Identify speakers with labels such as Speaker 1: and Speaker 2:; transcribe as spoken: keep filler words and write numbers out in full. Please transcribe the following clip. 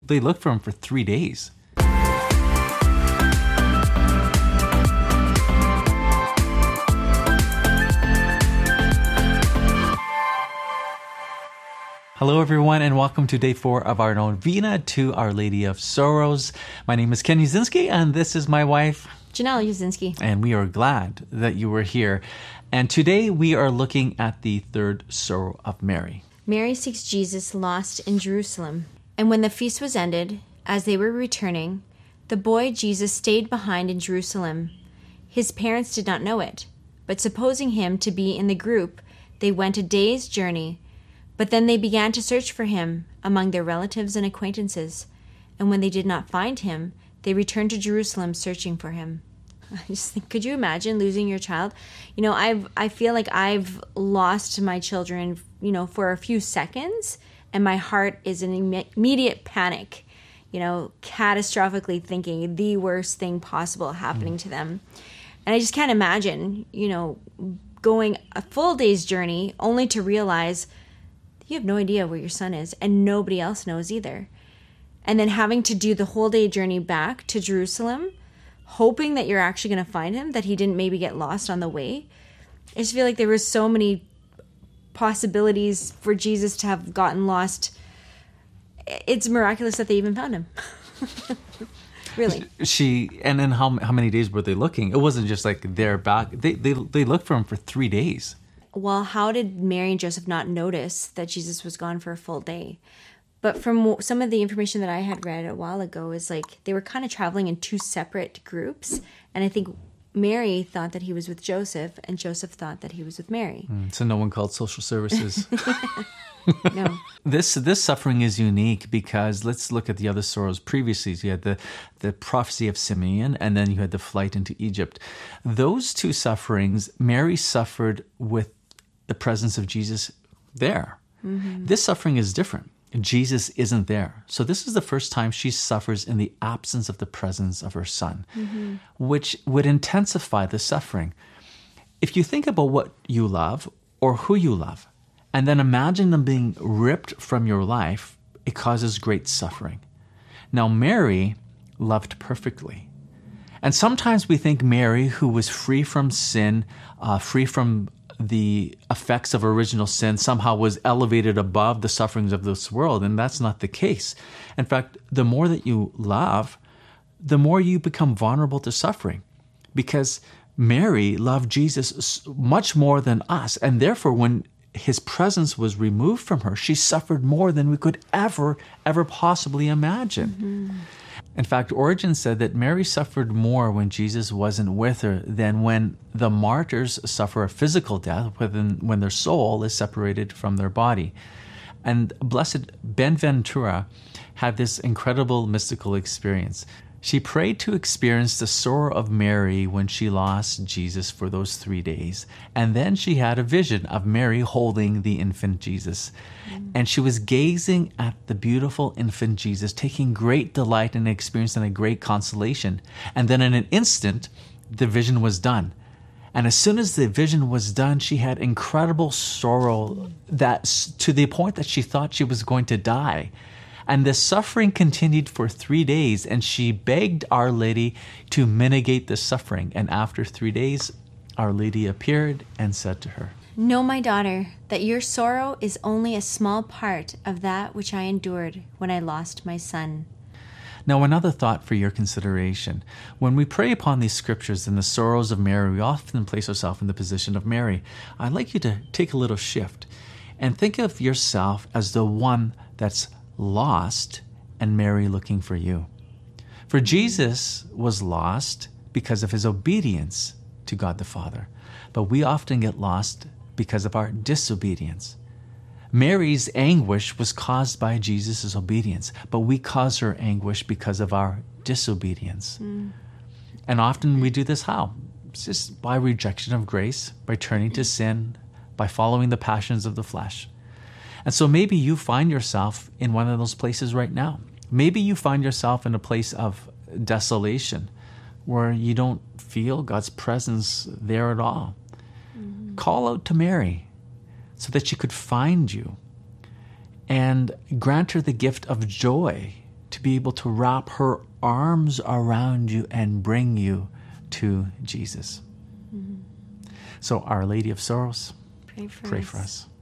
Speaker 1: They looked for him for three days. Hello, everyone, and welcome to day four of our Novena to Our Lady of Sorrows. My name is Ken Uzinski, and this is my wife,
Speaker 2: Janelle Uzinski.
Speaker 1: And we are glad that you were here. And today we are looking at the third sorrow of Mary.
Speaker 2: Mary seeks Jesus lost in Jerusalem. And when the feast was ended, as they were returning, the boy Jesus stayed behind in Jerusalem. His parents did not know it, but supposing him to be in the group, they went a day's journey. But then they began to search for him among their relatives and acquaintances. And when they did not find him, they returned to Jerusalem searching for him. I just think, could you imagine losing your child? You know, I've I feel like I've lost my children, you know, for a few seconds, and my heart is in immediate panic, you know, catastrophically thinking the worst thing possible happening mm. to them. And I just can't imagine, you know, going a full day's journey only to realize you have no idea where your son is, and nobody else knows either. And then having to do the whole day journey back to Jerusalem, hoping that you're actually going to find him, that he didn't maybe get lost on the way. I just feel like there were so many possibilities for Jesus to have gotten lost. It's miraculous that they even found him. Really.
Speaker 1: She, and then how how many days were they looking? It wasn't just like they're back. They, they, they looked for him for three days.
Speaker 2: Well, how did Mary and Joseph not notice that Jesus was gone for a full day? But from some of the information that I had read a while ago is like they were kind of traveling in two separate groups. And I think Mary thought that he was with Joseph and Joseph thought that he was with Mary.
Speaker 1: Mm, so no one called social services.
Speaker 2: No.
Speaker 1: This this suffering is unique because let's look at the other sorrows previously. You had the, the prophecy of Simeon and then you had the flight into Egypt. Those two sufferings, Mary suffered with the presence of Jesus there. Mm-hmm. This suffering is different. Jesus isn't there. So this is the first time she suffers in the absence of the presence of her son, mm-hmm. which would intensify the suffering. If you think about what you love or who you love, and then imagine them being ripped from your life, it causes great suffering. Now, Mary loved perfectly. And sometimes we think Mary, who was free from sin, uh, free from the effects of original sin, somehow was elevated above the sufferings of this world, and that's not the case. In fact, the more that you love, the more you become vulnerable to suffering, because Mary loved Jesus much more than us, and therefore when his presence was removed from her, she suffered more than we could ever, ever possibly imagine. Mm-hmm. In fact, Origen said that Mary suffered more when Jesus wasn't with her than when the martyrs suffer a physical death, when, when their soul is separated from their body. And Blessed Benventura had this incredible mystical experience. She prayed to experience the sorrow of Mary when she lost Jesus for those three days. And then she had a vision of Mary holding the infant Jesus. Mm. And she was gazing at the beautiful infant Jesus, taking great delight in the experience and a great consolation. And then in an instant, the vision was done. And as soon as the vision was done, she had incredible sorrow that to the point that she thought she was going to die. And the suffering continued for three days, and she begged Our Lady to mitigate the suffering. And after three days, Our Lady appeared and said to her,
Speaker 2: "Know, my daughter, that your sorrow is only a small part of that which I endured when I lost my son."
Speaker 1: Now, another thought for your consideration. When we pray upon these scriptures and the sorrows of Mary, we often place ourselves in the position of Mary. I'd like you to take a little shift and think of yourself as the one that's lost and Mary looking for you. For Jesus was lost because of his obedience to God the Father, but we often get lost because of our disobedience. Mary's anguish was caused by Jesus' obedience, but we cause her anguish because of our disobedience. Mm. And often we do this how? It's just by rejection of grace, by turning to sin, by following the passions of the flesh. And so maybe you find yourself in one of those places right now. Maybe you find yourself in a place of desolation where you don't feel God's presence there at all. Mm-hmm. Call out to Mary so that she could find you and grant her the gift of joy to be able to wrap her arms around you and bring you to Jesus. Mm-hmm. So, Our Lady of Sorrows,
Speaker 2: pray for
Speaker 1: pray
Speaker 2: us.
Speaker 1: for us.